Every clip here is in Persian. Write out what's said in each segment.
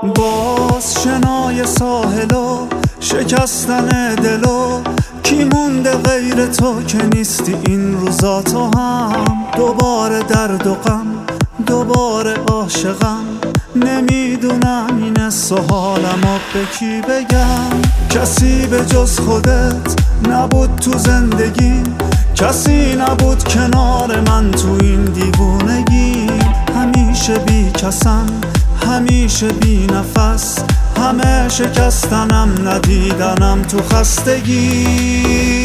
باز شنای ساحل و شکستن دلو، کی مونده غیر تو که نیستی این روزا تو هم. دوباره درد و غم، دوباره عاشقم، نمیدونم این حس و حالمو به کی بگم. کسی به جز خودت نبود تو زندگی، کسی نبود کنار من تو این دیوونگی. همیشه بی کسم، همیشه بی نفس، همه شکستنم ندیدنم تو خستگی.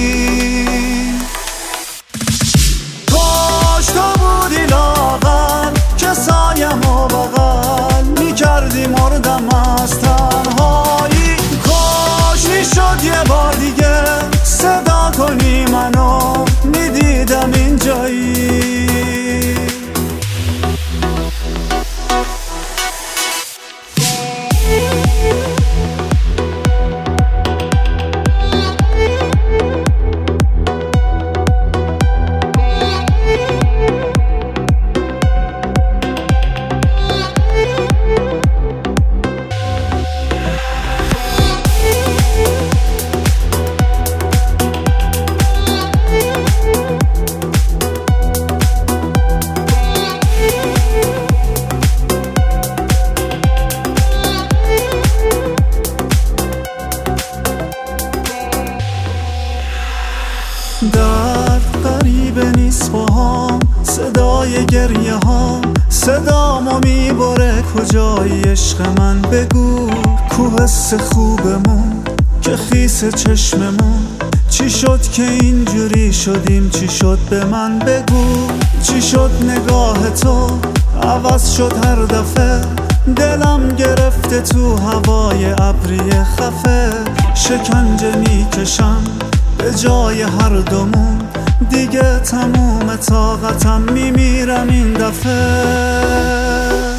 کاش تو بودی لاغر که سایمو بغل میکردی، مردم از تنهایی. کاش میشد یه بار دیگه صدا کنی منو، میدیدم اینجایی. درد غریبه نیست با هم، صدای گریه ها صدامو میبره. کجایی عشق من بگو، کو حس خوبمون که خیس چشممون. چی شد که اینجوری شدیم، چی شد به من بگو. چی شد نگاه تو عوض شد هر دفعه، دلم گرفته تو هوای ابری خفه. شکنجه میکشم به جای هر دومون، دیگه تموم طاقتم، میمیرم این دفعه.